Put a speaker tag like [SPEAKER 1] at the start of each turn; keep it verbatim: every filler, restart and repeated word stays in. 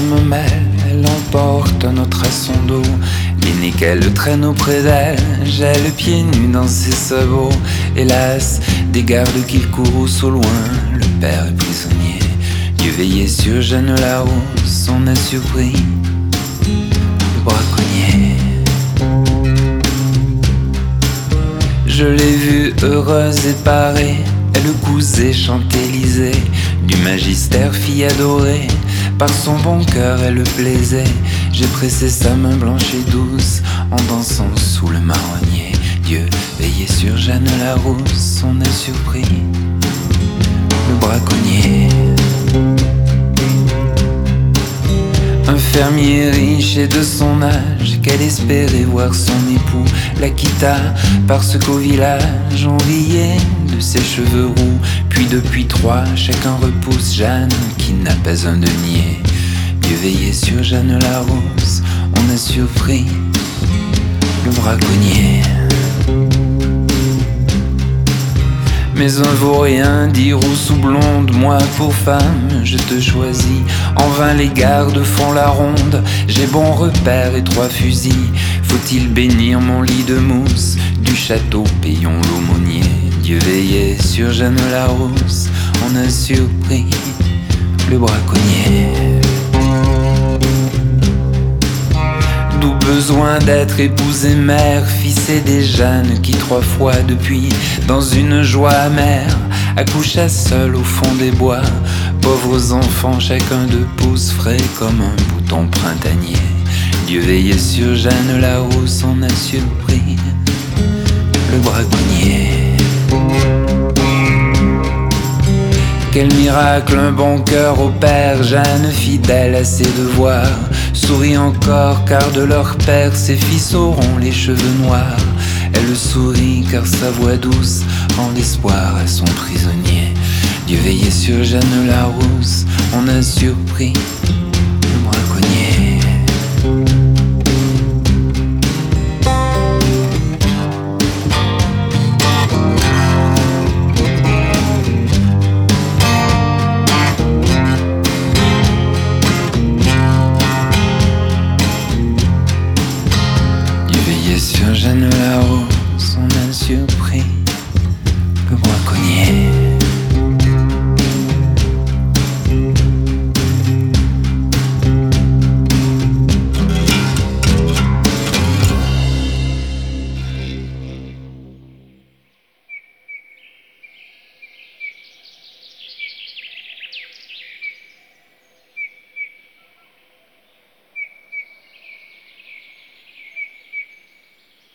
[SPEAKER 1] me mêle, elle emporte un autre à son dos. L'aîné qu'elle traîne auprès d'elle, j'ai le pied nu dans ses sabots. Hélas, des gardes qu'il court au loin, le père est prisonnier. Dieu veillait sur Jeanne Larousse, on a surpris le braconnier. Je l'ai vue heureuse et parée, elle cousait, chantélisait, du magistère fille adorée. Par son bon cœur elle le plaisait. J'ai pressé sa main blanche et douce en dansant sous le marronnier. Dieu veillait sur Jeanne Larousse, on a surpris le braconnier. Un fermier riche et de son âge, qu'elle espérait voir son époux, la quitta parce qu'au village on riait de ses cheveux roux. Puis depuis trois, chacun repousse Jeanne qui n'a pas un denier. Dieu veillait sur Jeanne Larousse, on a surpris le braconnier. Mais un vaurien dit rousse ou blonde, moi pour femme je te choisis. En vain les gardes font la ronde, j'ai bon repère et trois fusils. Faut-il bénir mon lit de mousse, du château payons l'aumônier. Dieu veillait sur Jeanne Larousse, on a surpris le braconnier. D'où besoin d'être épouse et mère, fils et des Jeannes qui trois fois depuis, dans une joie amère, accoucha seul au fond des bois. Pauvres enfants, chacun de pouces frais comme un bouton printanier. Dieu veillait sur Jeanne Larousse, on a surpris le braconnier. Quel miracle, un bon cœur au père, Jeanne fidèle à ses devoirs, sourit encore car de leur père ses fils auront les cheveux noirs. Elle sourit car sa voix douce rend l'espoir à son prisonnier. Dieu veillait sur Jeanne Larousse, on a surpris le braconnier. Sur Jeanne Larousse, on a surpris